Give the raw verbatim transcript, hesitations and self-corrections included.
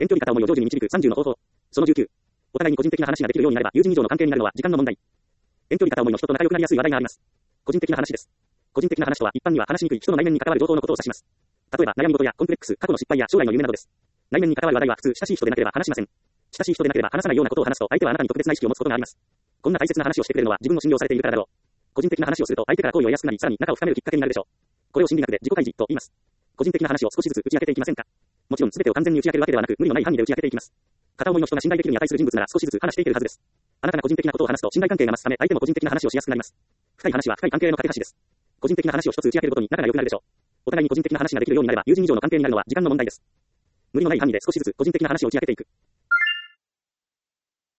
遠距離片思いを成就に導くさんじゅうの方法。そのじゅうきゅう。お互いに個人的な話ができるようになれば友人以上の関係になるのは時間の問題。遠距離片思いの人と仲良くなりやすい話題があります。個人的な話です。個人的な話とは一般には話しにくい人の内面に関わる情報のことを指します。例えば悩み事やコンプレックス、過去の失敗や将来の夢などです。内面に関わる話題は普通親しい人でなければ話しません。親しい人でなければ話さないようなことを話すと相手はあなたに特別な意識を持つことがあります。こんな大切な話をしてくれるのは自分を信用されているからだろう。個人的な話をすると相手から好意を得やすくなり、さらに仲を深めるきっかけになるでしょう。これを心理学で自己開示と言います。個人的な話を少しずつ打ち明けていきませんか。もちろん全てを完全に打ち明けるわけではなく、無理のない範囲で打ち明けていきます。片思いの人が信頼できるに値する人物なら少しずつ話していけるはずです。あなたが個人的なことを話すと信頼関係が増すため、相手も個人的な話をしやすくなります。深い話は深い関係の架け橋です。個人的な話を一つ打ち明けるごとに仲が良くなるでしょう。お互いに個人的な話ができるようになれば友人以上の関係になるのは時間の問題です。無理のない範囲で少しずつ個人的な話を打ち明けていく。